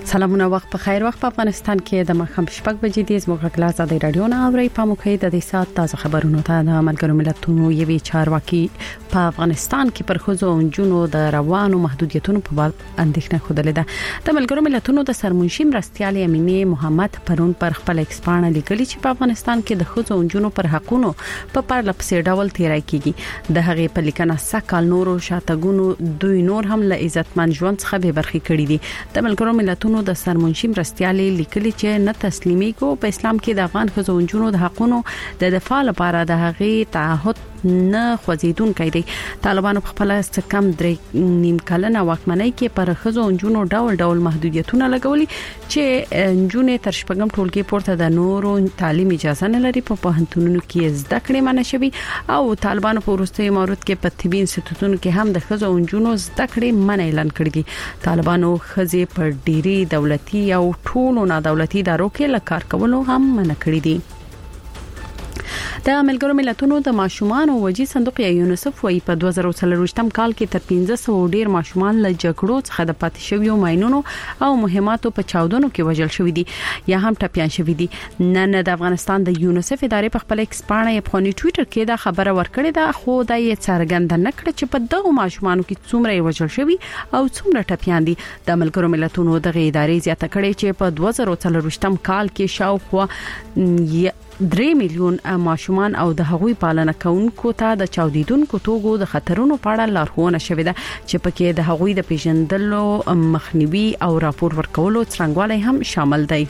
سلامونه وخت په خیر. وخت په افغانستان کې د مخم شپږ بجې د زموږ غلاس د رادیو نه اوري په موخه د دې سات تازه خبرونو ته د ملګرو ملتونو یوي چارواکي په افغانستان کې پر خوځو انجونو د روانو محدودیتونو په باب اندېښنه خوده ده. د ملګرو ملتونو د سرمنشي مرستيال امینه محمد پرون پر خپل ایکسپانه لیکلي چې په افغانستان کې د خوځو انجونو پر حقونو په پرله پسې ډول تیرای کیږي. د هغې په لیکنه سکهال نورو شاتګونو دوی نور هم له عزتمن ژوند څخه به برخې کړي دي. د ملګرو ملتونو د سرمنشي مرستيالي لیکلي چې نه تسلیمي کو په اسلام کې د افغان خزونجونو د حقونو د دفاع لپاره د هغې تعهد نه خوځیدون کوي. طالبانو خپل کم درې نیم کلنه واکمنۍ کې پر خزونجونو ډول محدودیتونه لګولي چې انجونې تر شپږم ټولګي پورته د نورو تعلیم اجازه نه لري. په پوهنتونونو کې زده کړې منع شوي او طالبانو په وروستي مورد کې په طبي انسټیټیوټونو کې هم د خزونجونو زده کړې منع اعلان کړی دي. طالبانو خزې پر ډيري دولتي او ټولو نادولتي ادارو کې لکار کولو هم منع کړی دي. د ملګرو ملتونو د ماشومان او وجي صندوق یا یونیسف وايي په 2023م کال کې تر 1500 ډیر ماشومان له جګړو څخه د پاتې شویو ماينونو او مهماتو په چاودنو کې وژل شوی دي یا هم ټپيان شوی دي. نن د افغانستان د یونیسف ادارې په خپل ایکسپانه یې ټوئیټر کې دا خبره ورکړې ده، خو دا یې څرګنده نکړه چې په دغه ماشومانو کې څومره وژل شوی او څومره ټپيان دي. د ملګرو ملتونو د ادارې زیاته کړې چې په 2023م کال کې شاوخوا 3 میلیون ماشومان او د هغوی پالنه کوونکو ته د چاودیدونکو توغو د خطرونو په اړه لارښوونه شوې ده چې پکې د هغوی د پیژندلو مخنیوي او راپور ورکولو څرنګوالی هم شامل دی.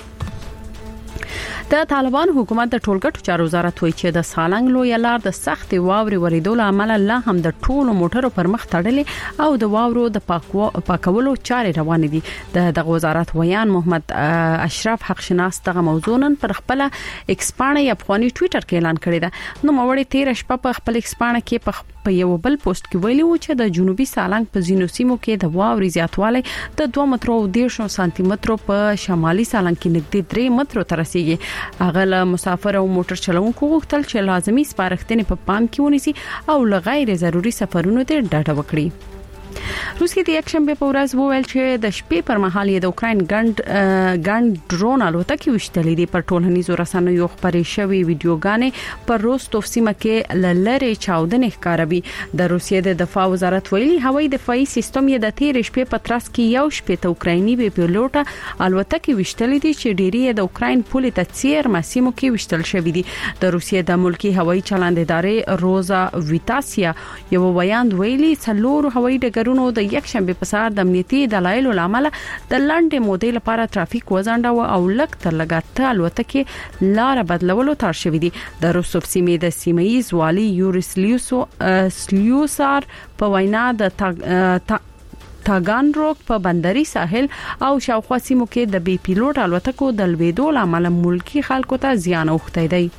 د طالبان حکومت د ټولګټو چارو وزارت وایي چې د سالنګ لوی لار د سخت واوري ورېدو لامل لا هم د ټولو موټرو پر مخ تړلې او د واورو د پاکولو چارې روان دي. د وزارت ویان محمد اشرف حق شناس دغه موضوع نن پر خپل ایکسپانه افغاني ټوئیټر کې اعلان کړی ده. نو موړی 13 شپه په خپل ایکسپانه کې په یو بل پوسټ کې ویلي و چې د جنوبي سالنګ په زینو سیمو کې د واوري زیاتوالی د 2 مترو او 10 سانتي مترو په شمالي سالنګ کې نږدې 3 مترو تر رسیدي. اغل مسافر او موټر چلوونکو غوښتل چې لازمي سپارښتنې په پام کې ونیسي او لغیر ضروري سفرونو ته ډاډه وکړي. روسیې د یکشنبه په ورځ وویل چې د شپې پر مهال د اوکراین ګاند ډرون الوتکې وشتلې دي. پر ټولنیزو رسنیو خبرې شوې ویډیوګانې پر روستوف سیمه کې لری چاودنې ښکاروي. د روسیې د دفاع وزارت ویلي هوایي دفاعي سیستم یې د 13 شپې په ترڅ کې یو شپې ته اوکرایني بي پیلوټه الوتکې وشتلې دي چې ډيري د اوکراین پولې ته څیر مسیمو کې وشتل شوې دي. د روسیې د ملکی هوایي چلند ادارې روزا ویتاسیا یو بیان ویلي څلور هوایي ډګرونو د یکشنبه په سهار د امنیتي دلایلو لامل د لنډې مودې لپاره ترافیک وزنده او لک تر لګات الوتکې لار بدلولو تر شوې دي. د روسوف سیمې د سیمایي والي یوریس لیوسار په وینا د تاګانروک په بندري ساحل او شاوخوا سیمو کې د بي پیلوټ الوتکو د لویدو لامل ملکی خلکو ته زیان اوښتی دی.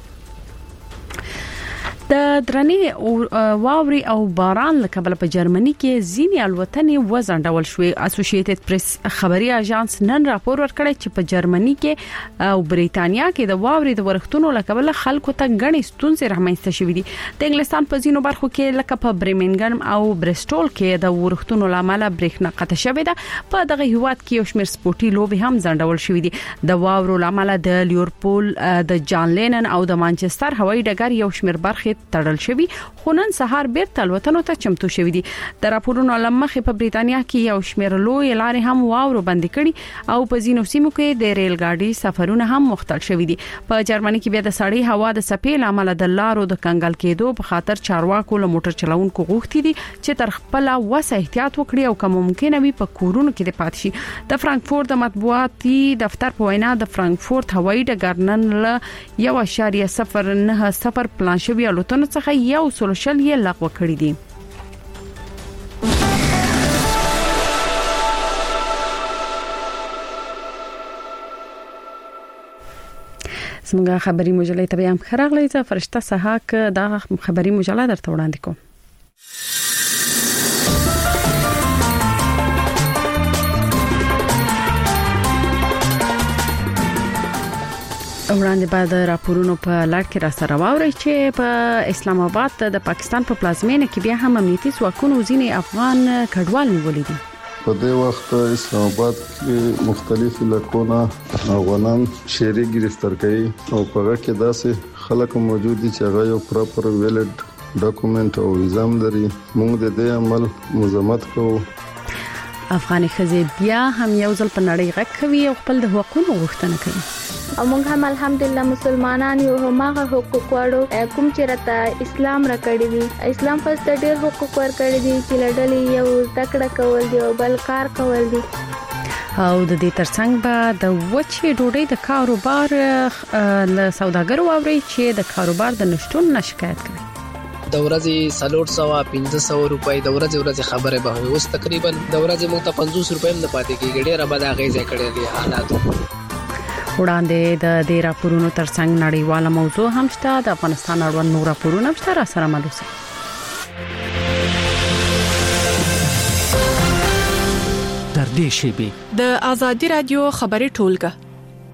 د درنې واوري او باران لکبل په جرمني کې ځینې الوتنې وزنډول شوې. اسوسییټډ پریس خبري اژانس نن راپور ورکړی چې په جرمني کې او بریتانیا کې د واوري د ورښتونو لکبل خلکو ته غني ستونزې رامنځته شوې دي. د انګلستان په ځینو برخو کې لکه په برمنګم او برستول کې د ورښتونو لامل برېښنا قطع شوې ده. په دغه هیواد کې یو شمېر سپورتي لوبي هم زنډول شوې دي. د واورو لامل د لیورپول د جان لینن او د مانچستر هوایي ډګر یو شمېر برخې تړل شوی، خو نن سهار بیرته الوتنو ته چمتو شوی دي. د راپورونو لمخې په بریتانیا کې یو شمېر لوی لارې هم واورو بند کړي او په ځینو سیمو کې د ریل ګاډي سفرونه هم مختل شوی دي. په جرمني کې بیا د سړی هوا د سپېل عمل د لارو د کنګل کېدو په خاطر چارواکو له موټر چلوونکو غوښتي دي چې تر خپل وسه احتیاط وکړي او کوم ممکنه وي په کورونو کې د پاتې شي. د فرانکفورت د مطبوعاتي دفتر په وینا د فرانکفورت هوایي ډګر نن له 1.09 پلان شوی الوتنو څخه یو سلوشل یې لغوه کړی دي. زموږه خبري مجله ته بیا خراغلی ځه فرشته سهاک دا خبري مجله درته وړاندې کوم. وړاندې بعد راپورونو په لړ کې را سره واوري چې په اسلام آباد د پاکستان په پلازمینه کې بیا هم امنیتي ځواکونو ځینې افغان کډوال نیولې دي. په دې وخت اسلام آباد کې مختلف علاقونه افغانان شهري گرفتار کړي او په هغه کې داسې خلک موجود دي چې هغه یو پراپر ویلډ ډاکومنت او ویزام لري. موږ د دې عمل مذمت کوو. افغاني ښځې بیا هم یو ځل په نړۍ غږ کوي او خپل د حقوقو غوښتنه کوي. او موږ هم الحمدلله مسلمانان یو، هماغه حقوق وړو کوم چې راته اسلام راکړی دی. اسلام خو ست ډېر حقوق ورکړي دي چې لړلې یو تکړه کول دي او بل کار کول دي. او د دې ترڅنګ به د وچې ډوډۍ د کاروبار له سوداګرو اوري چې د کاروبار د نشټون شکایت کوي. د ورځې 400-500 روپۍ د ورځې خبره به وي. اوس تقریبا د ورځې موږ ته 50 روپۍ هم نه پاتې کیږي. ډېر به دا غیزه کړې دي حالات. وړاندې د دې راپورونو ترڅنګ نړیواله موضوع هم شته. د افغانستان اړوند نور راپورونه هم شته. سره ملوسه تر دې شی د آزادي رادیو خبري ټولګه.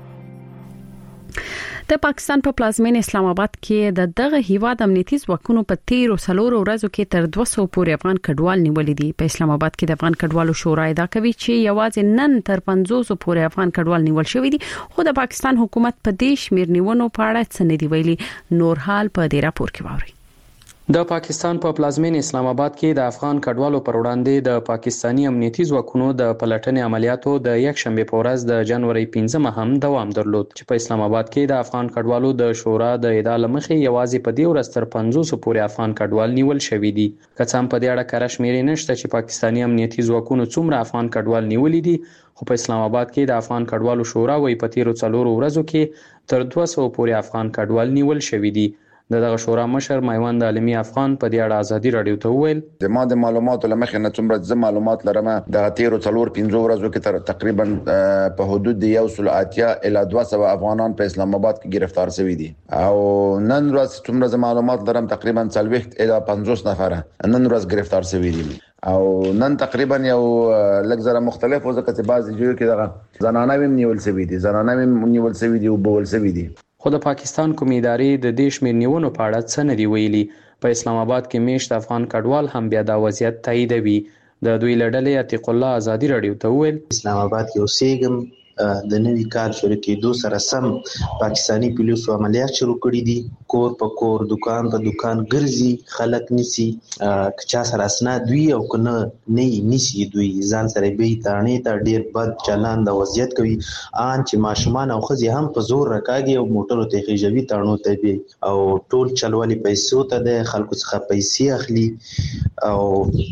د پاکستان په پلازمین اسلام آباد کې د دغه هیواد امنیتي ځواکونو په 13 ورځو کې تر 200 پورې افغان کډوال نیولې دي. په اسلام آباد کې د افغان کډوالو شورا ادعا کوي چې یوازې نن تر 500 پورې افغان کډوال نیول شوی دي، خو د پاکستان حکومت په دې شمیر نیونو په اړه څه نه دی ویلي. نور حال په دې راپور کې واوري. د پاکستان په پلازمین اسلام آباد کې د افغان کډوالو پر وړاندې د پاکستانی امنیتي ځواکونو د پلټنې عملیاتو د یک شنبه په ورځ د جنوري 15 هم دوام درلود چې په اسلام آباد کې د افغان کډوالو د شورا د ادعا لمخې یوازې په دې ورځ تر 500 پورې افغان کډوال نیول شوی دي. که څه هم په دې اړه کره شمیرې نشته چې پاکستانی امنیتي ځواکونو څومره افغان کډوال نیولې دي، خو په اسلام آباد کې د افغان کډوالو شورا وايي په 13 ورځو کې تر 200 پورې افغان کډوال نیول شوی دي. دغه شورا مشر میوند عالمي افغان په دې اړه آزادي رادیو ته وویل د معلوماتو لمخې نه څومره ز معلومات لرم د 13 ورځو کې تر تقریبا په حدود 180 الی 200 افغانان په اسلام آباد کې گرفتار شوي دي او نن ورځ څومره ز معلومات لرم تقریبا 40 الی 50 نفر نن ورځ گرفتار شوي دي او نن تقریبا یو لږ زره مختلف وځکه چې بعضی جوړ کې دغه زنانه ویم نیول شوي دي او بول شوي دي. خو د پاکستان کومې ادارې د دې شمیر نیونو په اړه څه نه دی ویلي. په اسلام آباد کې میشت افغان کډوال هم بیا دا وضعیت تاییدوي. د دوی لړلې عتیق الله آزادي رادیو ته ویل اسلام آباد کې اوسېږم د نوي کال شروع کېدو سره سم پاکستانی پولیسو عملیات شروع کړي دي. کور په کور دکان په دکان ګرځي، خلک نسی کچا سره اسناد دوی او کنه نه نسی دوی ځان سره به تانې ته ډیر بد چلند او وضعیت کوي. ان چې ماشومان او خزي هم په زور راکاږي او موټرو ته خېجوي تانو ته به او ټول چلولي پیسو ته د خلکو څخه پیسې اخلي او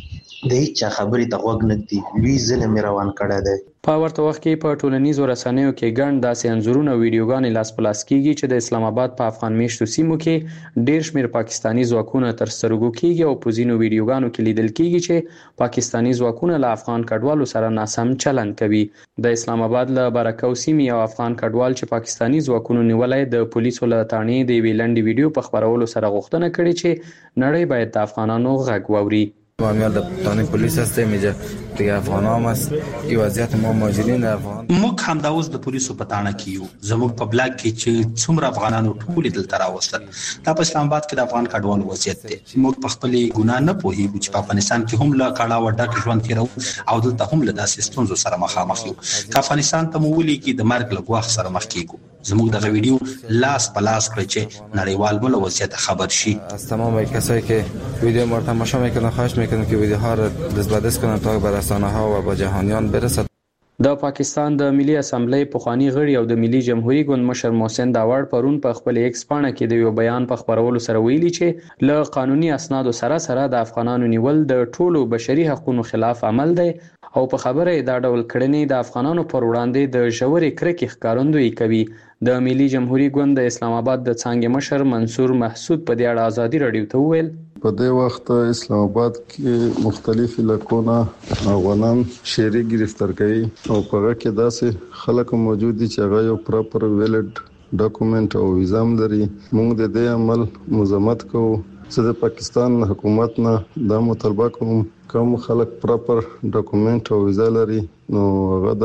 د هیڅ خبرې ته غوږ نه دی. لوی ظلم روان کړی دی. په ورته وخت کې په ټولنیزو رسنیو کې ګڼ داسې انځورونه او ویډیوګانې لاس په لاس کیږي چې د اسلام آباد په افغان میشتو سیمو کې ډیر شمیر پاکستانی ځواکونه تر سترګو کیږي او په ځینو ویډیوګانو کې لیدل کیږي چې پاکستانی ځواکونه له افغان کډوالو سره ناسم چلند کوي. د اسلام آباد له برکو سیمې یو افغان کډوال چې پاکستانی ځواکونو نیولای د پولیسو له تانې د ویلندې ویډیو په خبرولو سره غوښتنه کړې چې نړۍ باید د افغانانو غږ واوري. معامل د پښتون پولیس هستیم چې د افغانانو مس ای وضعیت مو ماجرین افغان موږ هم دا اوس د پولیسو په تاڼه کې یو. زموږ په بلاک کې چې څومره افغانانو ټول دلته راوستل دا په اسلام آباد کې د افغان کډوالو وضعیت دی. موږ په خپل ګناه نه پوهیږو چې په افغانستان کې هم لا کړه وډک ژوند تیرو او دلته هم له داسې ستونزو سره مخامخ یو. که افغانستان ته مو ولي کې د مرګ له ګواښ سره مخ کیږو. زموږ دغه ویډیو لاس په لاس کړی چې نړیوال مو له وضعیت خبر شي. از تمام کسایی که ویدیو ما رو تماشا میکنن خواهش میکنم که ویدیوها رو دستبردست کنن تا به رسانه ها و با جهانیان برسد. د پاکستان د ملي اسمبلی پخوانی غړي او د ملي جمهوریت ګوند مشر محسن داوړ پرون په خپل ایکس پاڼه کې د یو بیان په خبرولو سره ویلي چې له قانوني اسنادو سره د افغانانو نیول د ټولو بشري حقوقو خلاف عمل دی او په خبره دا ډول کړنې د افغانانو پر وړاندې د ژورې کرکې ښکارندویي کوي. د ملي جمهوریت ګوند د اسلام آباد د څانګې مشر منصور محسود په دې اړه آزادي رادیو ته وویل په دې وخت اسلام آباد کې مختلف علاقونه افغانان شهري گرفتار کړي او په هغه کې داسې خلک موجود دي چې هغه یو پراپر ویلډ ډاکومنت او ویزام لري. موږ د دې عمل مذمت کوو. زه د پاکستان حکومت نه دا مطالبه کوم کوم خلک پراپر ډاکومنت او ویزا لري نو هغه د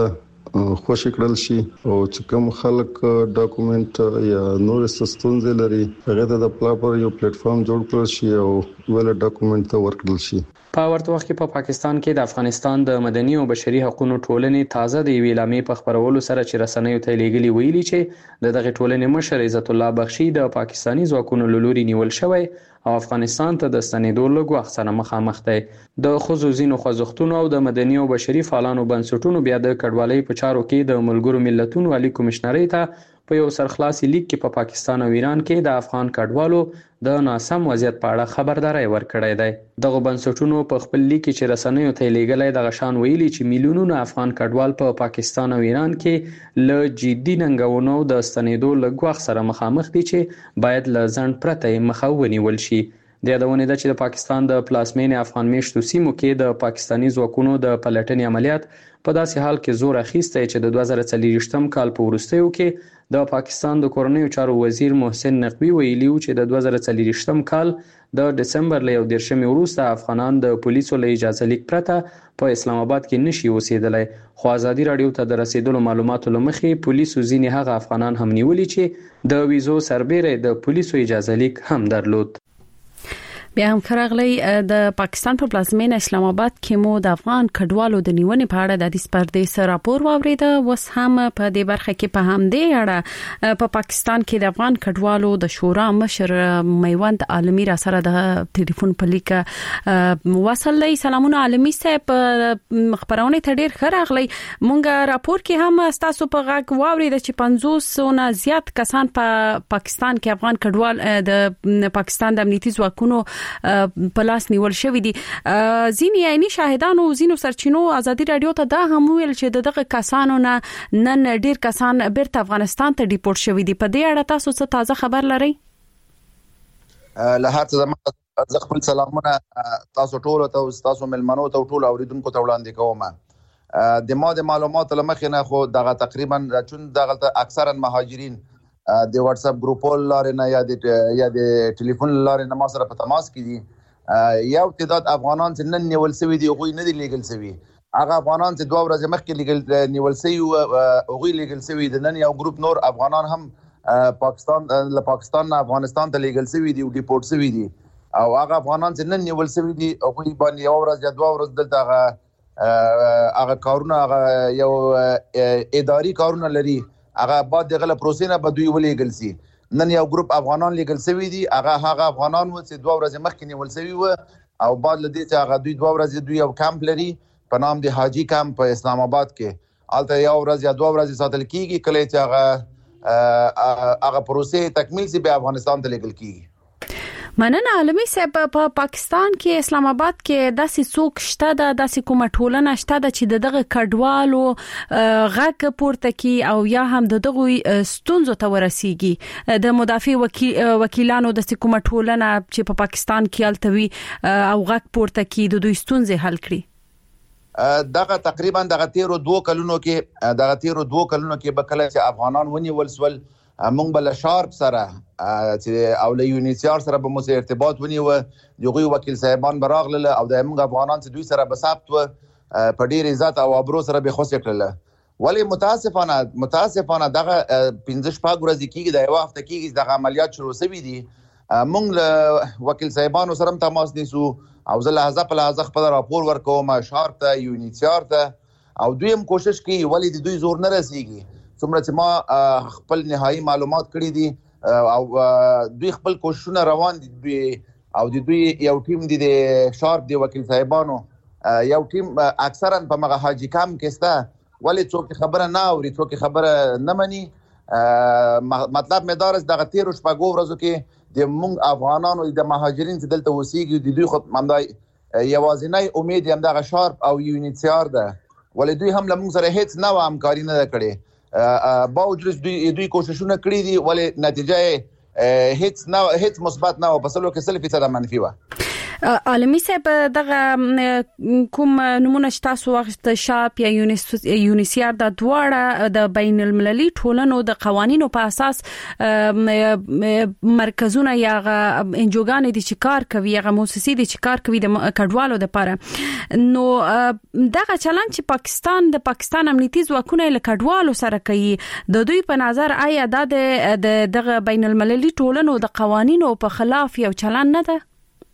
خوشی کړل شي او چې کوم خلک ډاکومېنټ یا نور ستونزې لري هغه ته د پلاپر یو پلیټ فارم جوړ کړل شي او ول ډاکومېنټ ته ورکړل شي. په ورته وخت کې په پاکستان کې د افغانستان د مدني او بشري حقوقو ټولنې تازه د اعلامیې په خبرولو سره چې رسنیو ته لیږلي ویلي چې دغه ټولنې مشر عزت الله بخشي د پاکستاني ځواکونو لوري نیول شوی او افغانستان ته د ستنېدو لګو سره مخامخ دی. د خصوصي خوځښتونو او د مدني او بشري فعالانو بنسټونو بیا د کډوالۍ په چارو کې د ملګرو ملتونو عالی کمشنرۍ ته په یو سرخلاصي لیک کې په پاکستان او ایران کې د افغان کډوالو د ناسم وضعیت په اړه خبرداري ورکړې ده. دغه بنسټونو په خپل لیک کې چې رسنیو ته لیږلای د غشان ویلي چې میلیونونه افغان کډوال په پاکستان او ایران کې له جدي ننګونو د ستنېدو لګوخ سره مخامخ دي چې باید له ځنډ پرته مخه ونیول شي. د یادونه ده چې د پاکستان د پلاسمینې افغان میشتو سیمو کې د پاکستاني ځواکونو د پلټنې عملیات په داسې حال کې زور اخیستی چې د 2023 کال په وروستیو کې د پاکستان د کورنیو چارو وزیر محسن نقوی ویلي و چې د 2023 کال د دسمبر له 11 وروسته افغانان د پولیسو له اجازه لیک پرته په اسلام آباد کې نشي اوسېدلی. خو ازادي رادیو ته د رسیدلو معلوماتو لمخې پولیسو ځینې هغه افغانان هم نیولي چې د ویزو سربېره د پولیسو اجازه لیک هم درلود. بیا هم خراغلی د پاکستان په پلازمینه اسلام آباد کې مو د افغان کډوالو د نیونې په اړه د حدیث پردیس راپور واورید. وس هم په دې برخه کې په همدې اړه په پاکستان کې د افغان کډوالو د شورا مشر میوند عالمي را سره د ټلیفون په لیک وصل دی. سلامونه عالمي صاحب، خبرونه ته ډیر خراغلی. مونږ راپور کې هم تاسو په غږ واورید چې 500 نه زیات کسان په پاکستان کې افغان کډوال د پاکستان د امنیتي ځواکونو په لاس نیول شوې دي. ځینې عیني شاهدانو ځینو سرچینو ازادي رادیو ته دا هم ویل چې دغه کسانو نه نن ډیر کسان بیرته افغانستان ته ډیپورټ شوي دي. په دې اړه تاسو څه تازه خبر لرئ؟ له هر څه زه خپل سلامونه تاسو ټول ته تاسو ملمنو ته ټول اوریدونکو ته وړاندې کوم. د معلوماتو لمخې نه خو دغه تقریبا چون دغه اکثرا مهاجرین د واتس اپ ګروپ لاره نه یا د ټلیفون لاره نه ما سره په تماس کې دي. یو تعداد افغانان چې نن نیول شوی دي غوي نه دي لیګل شوی. هغه افغانان چې 2 ورځې مخکې لیګل نیول شوی او غوي لیګل شوی د نن یو ګروپ نور افغانان هم پاکستان نه افغانستان ته لیګل شوی دي او ډیپورټ شوی دي. او هغه افغانان چې نن نیول شوی دي او غوي باندې یو ورځ یا 2 ورځې دلته هغه کارونه هغه یو اداري کارونه لري هغه بعد دغه پروسې نه بدوي ولېګل سي. نن یو ګروپ افغانان لیګل شوی دي هغه افغانان و چې 2 ورځې مخکې نیول شوی و او بعد لدې چې هغه 2 ورځې دوی یو کمپ لري په نام د حاجی کمپ په اسلام آباد کې الته یو ورځ یا 2 ورځې ساتل کیږي کله چې هغه پروسې تکمیل سي به افغانستان ته لیګل کیږي. مننه عالمي صاحب. په پاکستان کې اسلام آباد کې داسې څوک شته داسې کومه ټولنه شته چې دغه کډوالو غږ پورته کی او یا هم دغه ستونزو ته ورسیږي؟ د مدافع وکیلانو د کومه ټولنه چې په پاکستان کې التوي او غږ پورته کی د دوی ستونزې حل کړي؟ دغه تقریبا دغه 2 کلونو کې به کله چې افغانان ونیول سول مونږ بل شارپ سره چې او له یونیسیار سره به مو سره ارتباط ونیو. دغه وکیل صاحبان براغله او د موږ افغانان چې دوی سره بسابت و په ډیر عزت او ابرو سره به خوشی کړل. ولی متاسفانه دغه 15 ورځې کېږي د یو هفته کېږي دغه عملیات شروع شوي دي. مونږ له وکیل صاحبانو سره تماس نیسو او زه لحظه په لحظه خپل راپور ورکوم شارپ ته یونیسیار ته او دوی هم کوشش کوي ولی د دوی زور نه رسیږي. څومره چې ما خپل نهایی معلومات کړی دي او دوی خپل کوششونه روان دي او دوی یو ټیم دي د شارپ دی وکیل صاحبانو یو ټیم اکثرا په مغه حاجی کام کې ستا ولی څوک خبره نه اوري څوک خبره نه مني. مطلب مې دارس دغه 13 شپږ ورځو کې د مونږ افغانانو د مهاجرین چې دلته وسیږي د دوی خو مندای یوازینی امید هم دغه شارپ او یونیسیار ده ولی دوی هم لمونږ سره هیڅ نه همکاري نه کړي. باوجود دوی کوششونه کړی دي ولی نتیجه هیڅ مثبت نه و، په سلو کې 100% منفي و. عالمي صاحب دغه کوم نمونه تاسو وخت شاپ یا یونیسیار د دواړه د بین المللي ټولنو د قوانینو په اساس مرکزونه یا انجوګان دي چې کار کوي یا مؤسسې دي چې کار کوي د کډوالو لپاره نو دغه چلند چې پاکستان امنیتي ځواکونه له کډوالو سره کوي د دوی په نظر آیا د دغه بین المللي ټولنو د قوانینو په خلاف یو چلند نه ده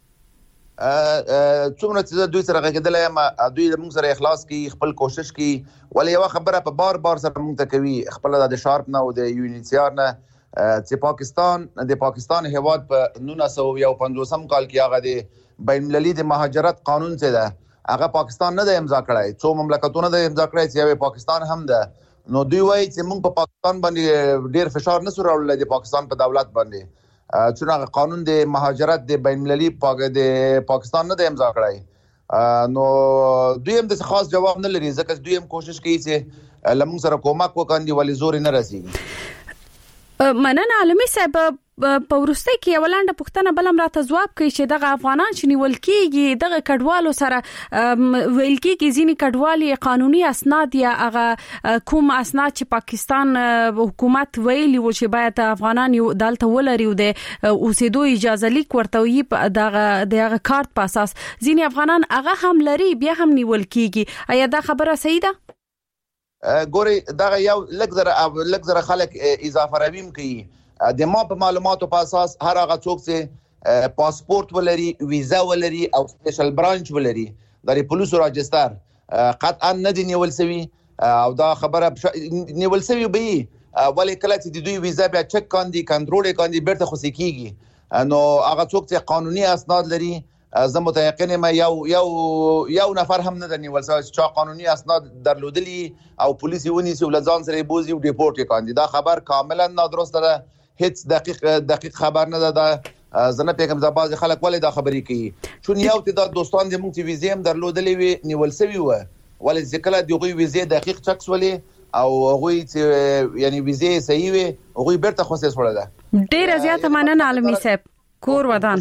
څومره چې دوی سره غږیدل ما دوی موږ سره اخلاص کی خپل کوشش کی ولې یو خبره په بار سره موږ ته کوي خپل د شارپ نه او د یونیسیار نه چې پاکستان هیواد په 1950 کال کې هغه د بین المللي د مهاجرت قانون څه ده هغه پاکستان نه د امضا کړای څو مملکتونه د امضا کړای چې یو پاکستان هم ده نو دوی وایي چې موږ په پاکستان باندې ډیر فشار نه سره د پاکستان په دولت باندې چې قانون د مهاجرت د بین المللي د پاکستان نه د امضا کړای نو دوی هم د خاص جواب نه لري ځکه دوی هم کوشش کوي چې لمون سره کومک وکړي ولې زور نه رسیږي مننه عالمي صاحب په ورسته کې ولانډه پښتنه بلم راته جواب کوي چې دغه افغانان چې نیول کېږي دغه کډوالو سره ویل کېږي ځینې کډوالي قانوني اسناد یا هغه کوم اسناد چې پاکستان حکومت ویلي و چې باید افغانان یو دلته ولري او د اوسېدو اجازه لیک ورته وي دغه کارت په اساس ځینې افغانان هغه هم لري بیا هم نیول کېږي ایا دا خبره صحیح ده ګوري دغه یو لږ زره خلک اضافه رویم کوي د ما په معلوماتو په اساس هر هغه څوک چې پاسپورت ولري ویزا ولري او سپیشل برانچ ولري د پولیسو راجستر قطعا نه دی نیول سوی او دا خبره نیول سوی به ولې کله چې د دوی ویزا بیا چک کاندي کنټرول کاندي بیرته خو سکیږي نو هغه څوک چې قانوني اسناد لري زه متيقن یم یو نفر هم نه نیول سوی چې قانوني اسناد درلودلی او پولیس یې ونیسي ولزان سره بوزي او ډیپورت کاندي دا خبر کاملا نادرسته ده هیڅ دقیق خبر نه ده زنه پیغام زباز خلک ولې دا خبرې کوي چون یو تعداد دوستان د مونږ ویزې هم درلودلې وي نیول سوی و ولې ځکه دغه ویزې دقیق چکس ولې او هغه چې یعنی ویزې صحیح وي هغه بیرته خصوصي وړه ده ډیر زیات مننه عالمي صاحب کور ودان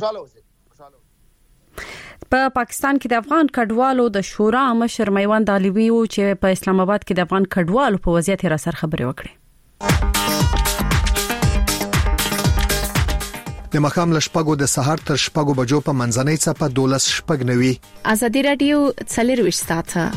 په پاکستان کې د افغان کډوالو د شورا مشر میوند علوي او چې په اسلام آباد کې د افغان کډوالو په وضعیت را سره خبرې وکړي د مخام لشپګو د سحر تر شپګو بجو په منځنۍ صفه 12 شپګ نوي ازادي رادیو څلرويش ساعته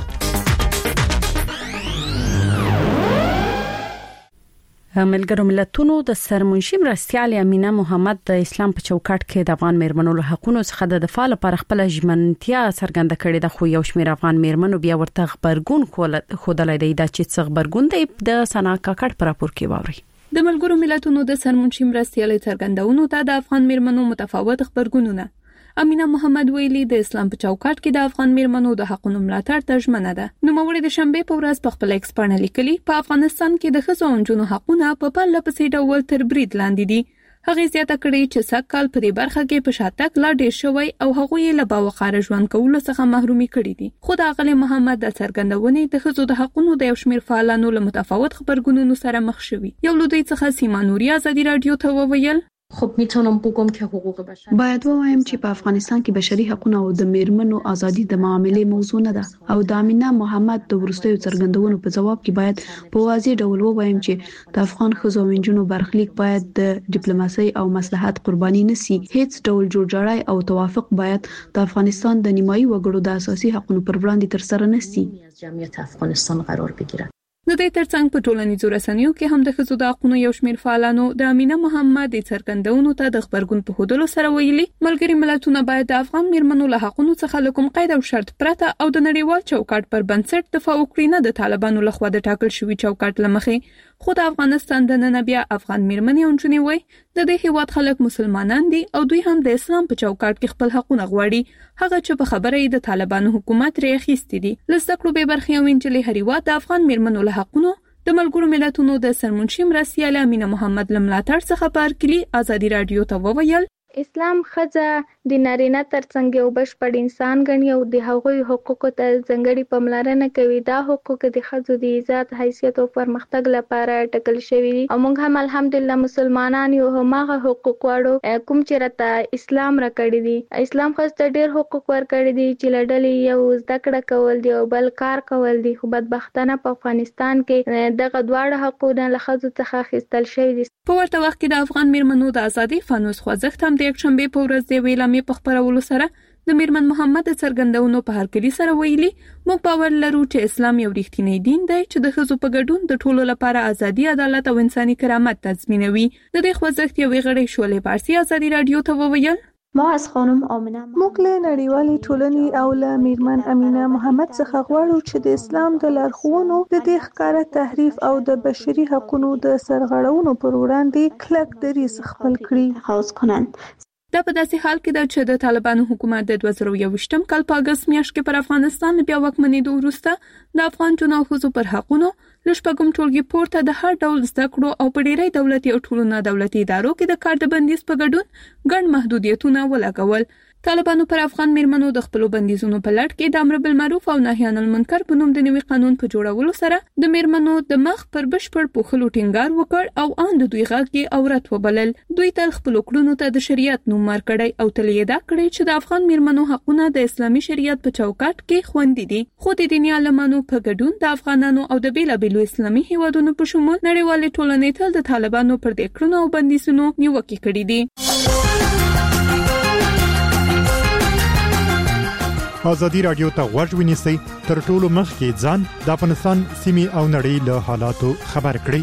ملګرو ملتونو د سرمنشي مرستيال امینه محمد د اسلام په چوکاټ کې د افغان میرمنو له حقوقو څخه د دفاع لپاره خپل ژمنتیا څرګنده کړې ده خو یو شمېر افغان میرمنو بیا ورته خبرګون خودلای دی دا چې څه خبرګون دی د سنا کاکړ پر راپور کې واوري د ملګرو ملتونو د سرمنشي مرستيال څرګندونو ته د افغان میرمنو متفاوت خبرګونونه امینه محمد ویلي د اسلام په چوکاټ کې د افغان میرمنو د حقوقو ملاتړ ته ژمنه ده نو موري د شنبه په ورځ په خپل ایکس باندې لیکلي په افغانستان کې د ښځو او نجونو حقوقونه په پرله پسې ډول تر برید لاندې دي هغه زیاته کړې چې سکهال په دې برخه کې په شاتګ لا ډېر شوی او هغه یې له باوقاره ژوند کولو څخه محرومي کړې دي خو د اغلی محمد د څرګندونې د ښځو د حقوقو د یو شمېر فعالانو له متفاوت خبرګونونو سره مخ شوي یو لودي څخه سیما نوري ازادي رادیو ته وویل خب میتونم بگم که حقوق بشر باید وایم چې په افغانستان کې بشري حقوقونه او د میرمنو ازادي د معاملې موضوع نه ده او د امینه محمد د ورستیو څرګندونو په جواب کې باید په واضح ډول ووایم چې د افغان ښځو او نجونو برخلیک باید د ډیپلوماسي او مصلحت قرباني نشي هیڅ ډول جوړجاړی او توافق باید د افغانستان د نیمایي وګړو د اساسي حقوقو پر وړاندې تر سره نشي از جمعیت افغانستان قرار بگیرد د دې ترڅنګ په ټولنیزو رسنیو کې هم د ښځو د حقوقو یو شمېر فعالانو د امینه محمد څرګندونو ته د خبرګون په هودلو سره ویلي ملګری ملتونه باید د افغان میرمنو له حقوقو څخه له کوم قید او شرط پرته او د نړیوال چوکاټ پر بنسټ دفاع وکړي نه د طالبانو لخوا د ټاکل شوی چوکاټ لمخې خو د افغانستان د نن بیا افغان میرمنې او نجونې وای د دې هیواد خلک مسلمانان دي او دوی هم د اسلام په چوکاټ کې خپل حقوقونه غواړي هغه چې په خبره یې د طالبانو حکومت ری اخیستي دي لزده کړو به برخې وینځلې هریوا د افغان میرمنو له حقوقو د ملګرو ملتونو د سرمنشي مرستيال امینه محمد لملاتړ څخه پارکلی ازادي رادیو ته وویل اسلام ښځه د نارینه ترڅنګ یو بشپړ انسان ګڼي او د هغوی حقوقو ته ځانګړې پاملرنه کوي. دا حقوق د ښځو د عزت، حیثیت او پرمختګ لپاره ټاکل شوي دي او موږ هم الحمدلله مسلمانان یو هماغه حقوق غواړو کوم چې راته اسلام راکړي دي. اسلام ښځو ته ډېر حقوق ورکړي دي چې له ډلې یو زده کړه کول دي او بل کار کول دي، خو بدبختانه په افغانستان کې دغه دواړه حقونه له ښځو څخه اخیستل شوي دي. په ورته وخت کې د افغان میرمنو د ازادۍ فانوس خوځښت هم د یکشنبې په ورځ د اعلامیې په خپرولو سره د میرمن محمد څرګندونو په هرکلي سره ویلي، موږ باور لرو چې اسلام یو رښتینی دین دی چې د ښځو په ګډون د ټولو لپاره ازادي، عدالت او انساني کرامت تضمینوي. د دې خوځښت یوې غړي شولې پارسي ازادي رادیو ته وویل، ما از خانم آمنه موږ له نړیوالې ټولنې او له میرمن امینه محمد څخه غواړو چې د اسلام د لارښوونو د دې ښکاره تحریف او د بشري حقوقو د سرغړونو پر وړاندې کلک دریځ خپل کړي. دا په داسې حال کې ده چې د طالبانو حکومت د 2021م کال په اگست میاشت کې پر افغانستان بیا واکمنېدو وروسته د افغان جنو ښځو پر حقونو له شپږم ټولګي پورته د هر ډول زده کړو او په ډېری دولتي او ټولو نه دولتي ادارو کې د کار د بندیز په ګډون ګڼ محدودیتونه ولګول. طالبانو پر افغان میرمنو د خپلو بندیزونو په لړ کې د امر بالمعروف او نهي عن المنکر په نوم د نوي قانون په جوړولو سره د میرمنو د مخ پر بشپړ پوښلو ټینګار وکړ او ان د دوی غږ یې عورت وبلل. دوی تل خپلو کړنو ته د شریعت نوم ورکړی او تل یې دا کړی چې د افغان میرمنو حقونه د اسلامي شریعت په چوکاټ کې خوندي دي. خو د دیني عالمانو په ګډون د افغانانو او د بیلابیلو اسلامي هیوادونو په شمول نړیوالې ټولنې تل د طالبانو پر دې کړنو او بندیزونو نیوکې کړې دي. ازادي رادیو ته غوږ ونیسئ، تر ټولو مخکې ځان د افغانستان سیمې او نړۍ له حالاتو خبر کړئ.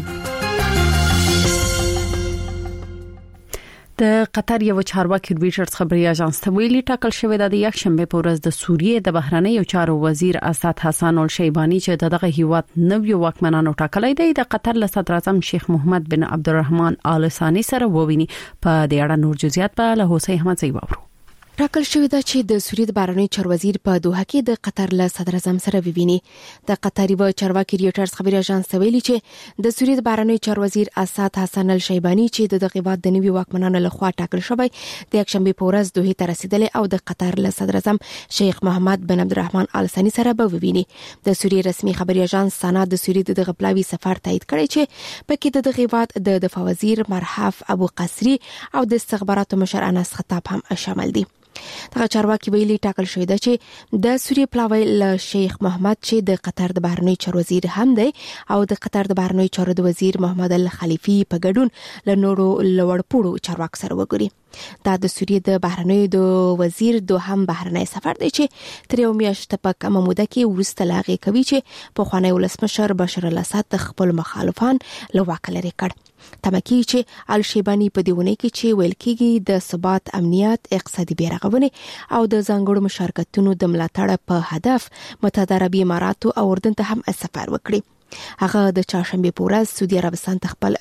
د قطر یو چارواکي رويټرز خبري اژانس ته ویلي ټاکل شوې ده د یکشنبه په ورځ د سوریې د بهرنیو چارو وزیر اسد حسن الشیبانی چې دغه هیواد نویو واکمنانو ټاکلې دی د قطر له صدر اعظم شیخ محمد بن عبدالرحمن آل ثانی سره وویني. په دې اړه نور جزئیات په له حسین احمد زئی وورو. راکل شوې ده چې د سوریې د بهرنیو چارو وزیر په دوحه کې د قطر له صدر اعظم سره وویني. د قطر یو چارواکي رويټرز خبري اژانس ته ویلي چې د سوریې د بهرنیو چارو وزیر اسد حسن الشیبانی چې د هیواد د نوي واکمنانو لخوا ټاکل شوی د یکشنبه په ورځ دوحه ته رسیدلی او د قطر له صدر اعظم شیخ محمد بن عبدالرحمن آل ثانی سره به وویني. د سوریې رسمي خبري اژانس سنا د سوریې د غپلاوي سفر تایید کړی چې پکې د هیواد د دفاع وزیر مرحف ابو قصری او د استخباراتو مشر انس خطاب هم شامل دي. دغه چارواکي ویلي ټاکل شوی ده چې د سوریې پلاوی له شیخ محمد چې د قطر د بهرنیو چارو وزیر هم دی او د قطر د بهرنیو چارو د وزیر محمد الخلیفي په ګډون له نورو لوړپوړو چارواکو سره وګوري. دا د سوریې د بهرنیو د وزیر دوهم بهرنی سفر دی چې تر یو میاشت په کمه موده کې وروسته لاغې کوي چې په خوانی ولسمشر بشار الاسد خپل مخالفان له واک لري کړ. تمکی چې الشیبانی په دیونه کې چې ویل کېږي د ثبات، امنیت، اقتصادي بیرغونې او د ځانګړو مشارکتونو د ملاتړ په هدف متحده عربي امارات او اردن ته هم سفر وکړي. هغه د چهارشنبه په ورځ سعودي عربستان ته خپل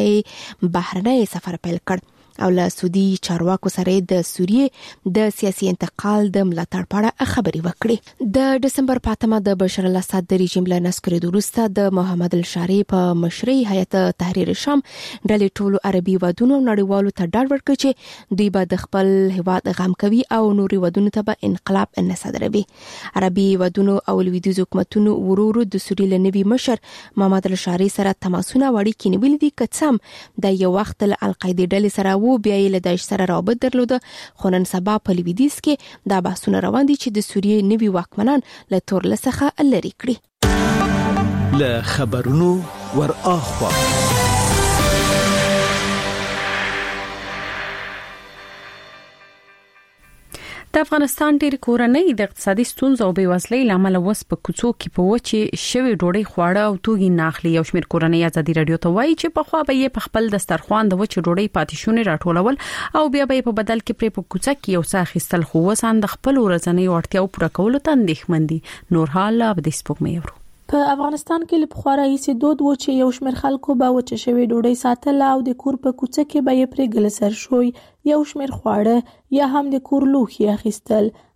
لمړنی بهرنی سفر پیل کړ او له سعودي چارواکو سره د سوریې د سیاسي انتقال د ملاتړ په اړه خبرې وکړې. د ډسمبر په 8 د بشار الاسد د رژیم له نسکرېدو وروسته د محمد الشاري په مشرۍ هیئت تحریر شام ډلې ټولو عربي ودونو نړیوالو ته ډاډ ورکړ چې دوی به د خپل هیواد غم کوي او نوري ودونو ته به انقلاب نه صادروي. عربي ودونو او لویدیځ حکومتونو ورورو د سوریې له نوي مشر محمد الشاري سره تماسونه وړي کې نیولې دي کڅم د یو وخت له القاعده ډلې سره و بیا یې له داعش سره رابط درلوده. خو نن سبا په لویدیځ کې دا بحثونه روان دي چې د سوریې نوي واکمنان له تورله څخه لري کړي. له خبرونو ور اخوا د افغانستان ډېر کورنۍ د اقتصادي ستونزو او بېوزلۍ لامل وس په کوڅو کې په وچه شوی ډوډۍ خواړه او توګي ناخلي. یو شمېر کورنۍ ازادي رادیو ته وایي چې په خوا به یې په خپل دسترخوان د وچه ډوډۍ پاتې راټولول او بیا به په بدل کې پر په کوڅه کې یو څه اخیستل، خو وسان د خپل ورځنی اړتیاو پوره کولو ته اندېښمن دي. نور حال به د سپوږمۍ ورو. په افغانستان کې له پخوا راهیسې دود و چې یو شمېر خلکو به وچه شوې ډوډۍ ساتله او د کور په کوڅه کې به یې پرېږدل سرشوی، یو شمېر خواړه یا هم د کور لوښي اخیستل.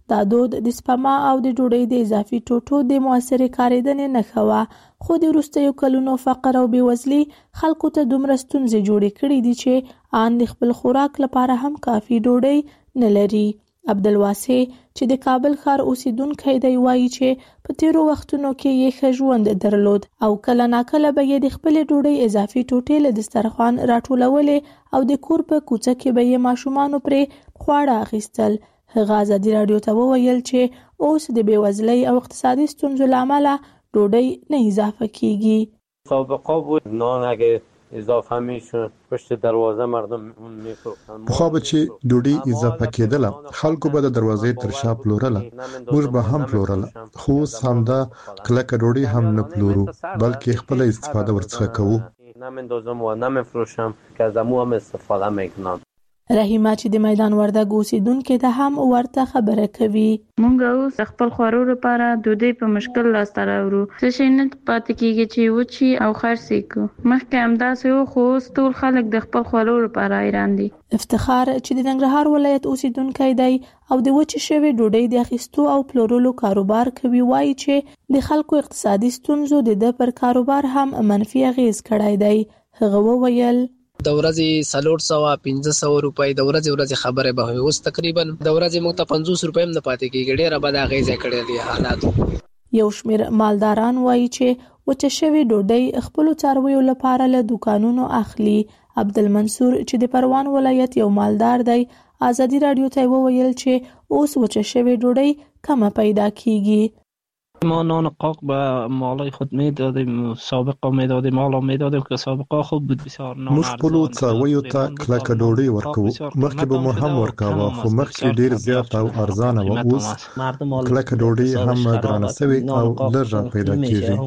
دا دود د سپما او د ډوډۍ د اضافي ټوټو د موثرې کارېدنې نښه وه، خو د وروستیو کلونو فقر او بېوزلي خلکو ته دومره ستونزې جوړې کړي دي چې آن د خپل خوراک لپاره هم کافي ډوډۍ نه لري. عبدالواسع چې د کابل ښار اوسیدونکی دی وایي چې په تیرو وختونو کې یې ښه ژوند درلود او کله ناکله به یې د خپلې ډوډۍ اضافي ټوټې له دسترخوان راټولولې او د کور په کوڅه کې به یې ماشومانو پرې خواړه اخیستل. هغه ازادي راډیو ته وویل چې اوس د بېوزلۍ او اقتصادي ستونزو له امله ډوډۍ نه اضافه کیږي. سابقا بود نان اگه اضافه میشد پشت دروازه مردم میفروختن. خو به چې ډوډۍ اضافه کېدله خلکو به د دروازې تر شا پلورله، موږ به هم پلورله، خو همدا کلکه ډوډۍ هم نه پلورو بلکې خپل استفاده ورڅخه کوو. نمیندازم و نمیفروشم که از امو هم استفاده میکنم. رحیمه چې د میدان وردګ اوسیدونکې ته هم ورته خبره کوي. مونږ اوس خپل خوړو لپاره ډوډۍ په مشکل لاسته راوړو. څه شی نه پاتې کېږي چې وچی او خرڅ کړو. مخکې همداسې وو خو اوس ټول خلک د خپل خوړو لپاره حیران دي. افتخار چې د ننګرهار ولایت اوسیدونکی دی او د وچې شوې ډوډۍ د اخیستو او پلورلو کاروبار کوي وایي چې د خلکو اقتصادي ستونزو د ده پر کاروبار هم منفي اغیز کړی دی. هغه وویل د ورځې 400-500 روپۍ د ورځې خبره به وي. اوس تقریبا د ورځې موږ ته 50 روپۍ هم نه پاتې کېږي. ډېره بده اغیزه کړې دي حالاتو. یو شمېر مالداران وایي چې وچه شوې ډوډۍ خپلو څارویو لپاره له دوکانونو اخلي. عبدالمنصور چې د پروان ولایت یو مالدار دی ازادي راډیو ته وویل چې اوس وچه شوې ډوډۍ کمه پیدا کیږي. ما نان قاق به مالای خود میدادیم، سابقا میدادیم، حالا میدادیم که سابقا خوب بود بسیار نان موږ خپلو څارویو ته کلکه ډوډۍ ورکوو. مخکې به مو هم ورکاوه خو مخکې ډیر زیات او ارزانه و. اوس کلکه ډوډۍ هم ګرانه شوې او لږ را پیدا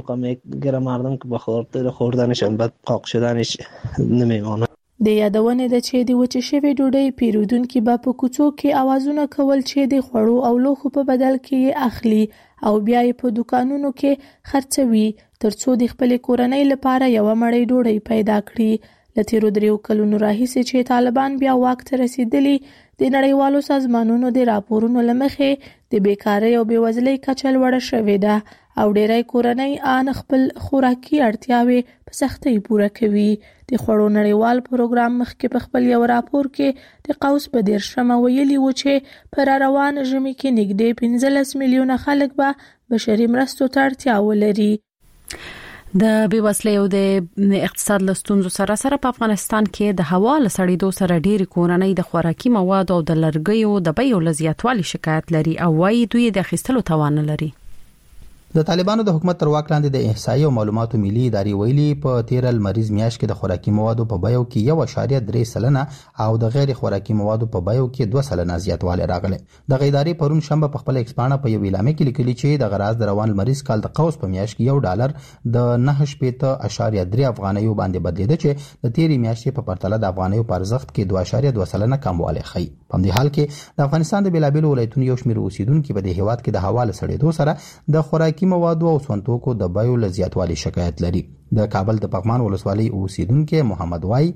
کیږي. مردم که به خاطر خوردنشان بعد قاق شدنش نمیمانه. د یادونې ده چې د وچې شوې ډوډۍ پیرودونکي به په کوڅو کې اوازونه کول چې د خوړو او لوښو په بدل کې یې اخلي او بیا یې په دوکانونو کې خرڅوي ترڅو د خپلې کورنۍ لپاره یوه مړۍ ډوډۍ پیدا کړي. له تیرو 3 کلونو راهیسې چې طالبان بیا واک ته رسېدلي د نړیوالو سازمانونو د راپورونو له مخې د بیکارۍ او بېوزلۍ کچه لوړه شوې ده او ډېری کورنۍ آن خپل خوراکي اړتیاوې په سختۍ پوره کوي. د خوړو نړیوال پروګرام مخکې په خپل یو راپور کې د قوس په 13 ویلي و چې په راروان ژمي کې نږدې 15 میلیونه خلک به بشري مرستو ته اړتیا ولري. د بېوزلۍ او د اقتصاد له ستونزو سره په افغانستان کې د هوا له سړېدو سره ډېری کورنۍ د خوراکي موادو او د لرګیو د بیو له زیاتوالي شکایت لري او وايي دوی د اخیستلو توان نه لري. د طالبانو د حکومت تر واک لاندې د احصایې او معلوماتو ملي ادارې ویلي په 13 لمریز میاشت کې د خوراکي موادو په بیو کې 1.3% او د غیر خوراکي موادو په بیو کې 2% زیاتوالی راغلی. د ادارې پرون شنبه په خپل ایکسپانه په یو اعلامیه کې لیکلي چې د غراض د روان لمریز کال د قوس په میاشت کې $1 د 9.3 افغانیو باندې بدلیده چې د تیرې میاشتې په پرتله د افغانیو په ارزښت کې 2.2% کموالی ښیي. په همدې حال کې د افغانستان د بیلابیلو ولایتونو یو شمېر اوسیدونکي په دې هیواد کې د هوا له سړېدو سره د خوراکي موادو او سونتوکو د بیو له زیاتوالي شکایت لري. د کابل د پغمان ولسوالۍ اوسیدونکي محمد وای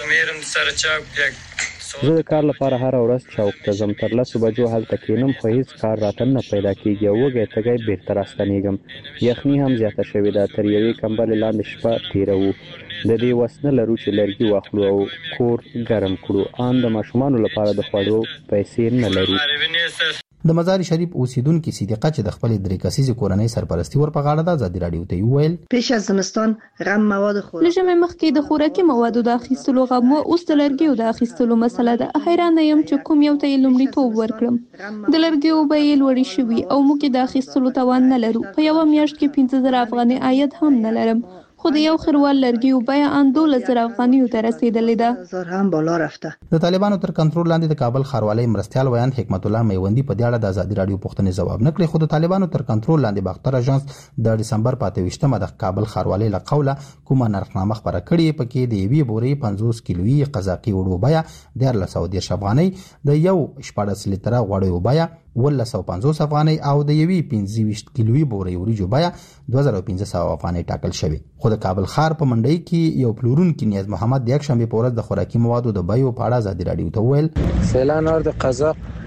زه د کار لپاره هر ورځ چوک ته ځم، تر 10 بجو هلته کېنم خو هیڅ کار راته نه پیدا کېږي او وږی تږی بیرته راستنېږم. یخني هم زیاته شوې ده، تر یوې کمبلې لاندې شپه تېروو. د دې وس نه لرو چې لرګي واخلو او کور ګرم کړو. آن د ماشومانو لپاره د خوړو پیسې نه لرو. د مزار شریف اوسیدونکو صدیقه چې د خپل 3 کسیزې کورنۍ سرپرستی ور په غاړه ده ازادي راډیو ته ویل پیش از زمستان غم مواد خوراک لږه مخکې د خوراکي موادو د اخیستلو غم اوس د لرګیو د اخیستلو مسله ده. حیران یم چې کوم یو ته لومړیتوب ورکړم. د لرګیو بیې لوړې شوي او موږ د اخیستلو توان نه لرو. په یو میاشت کې 15000 افغاني عاید هم نه لرم. خو د یو خروال لرګیو بیه ان 12000 افغانیو ته رسیدلې ده. هم بالا رفته. د طالبانو تر کنټرول لاندې د کابل ښاروالۍ مرستيال ویان حکمت الله میوندی په دې اړه د ازادي راډیو پوښتنې ځواب نه کړی. خو د طالبانو تر کنټرول لاندې باختر اژانس د دسمبر 25مه د کابل ښاروالۍ له قوله کومه نرخنامه خبره کړې پکې د یوې بورې 50 کیلویي قزاقي وړو بیه 1310 افغانۍ، د یو 14 لیټره غوړیو بیه 1250 افغانۍ او د یوې 25 کیلویي بورې وریجو بیه 2500 افغانۍ ټاکل شوې. خو د کابل ښار په منډۍ کې یو پلورونکي نیاز محمد د یک شنبه په ورځ د خوراکي موادو د بیو په اړه ازادي راډیو ته ویل فعلا ارد قزاق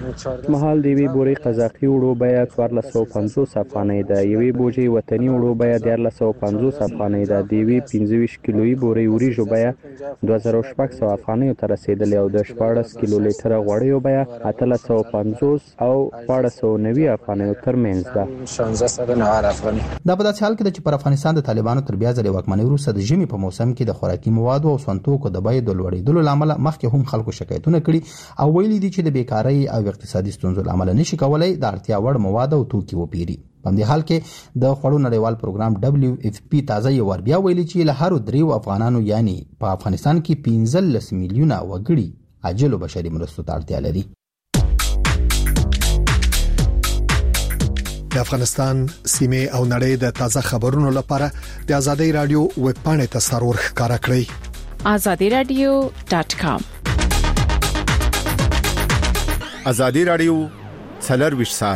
مهال دی وی بوري قزاقي وړو بیه 1450 افغانۍ ده، یوې بوجي وطني وړو بیه 1350 افغانۍ ده، دی وی 25 کیلویي بوري وریجو بیه 2600 افغانۍ ته رسیدلې او د 14 کیلو لیټر غوړیو بیه 850 او 1490 افغانۍ ترمنځ ده. دا په داسې حال کې چې پر افغانستان د طالبانو تر بیا ځلې واکمنۍ وروسته د ژمي په موسم کې د خوراکي موادو او سنتوکو د بیې د لوړېدلو لامل مخکې هم خلکو شکایتونه کړي او ویلي دي چې د بیکارۍ او اقتصادي ستونزو لامل نشي کولای د اړتیا وړ مواد او توکي وپیري. په دې حال کې د خوړو نړیوال پروګرام WFP تازه یو ور بیا ویلي چې له هر 3 افغانانو یعنی په افغانستان کې 15 میلیونه وګړي عاجل بشري مرستو ته اړتیا لري. د افغانستان سیمه او نړۍ د تازه خبرونو لپاره د آزادۍ رادیو ویب پاڼې ته سرور ښکارا کړئ azadiradio.com. آزادۍ رادیو څلور وشت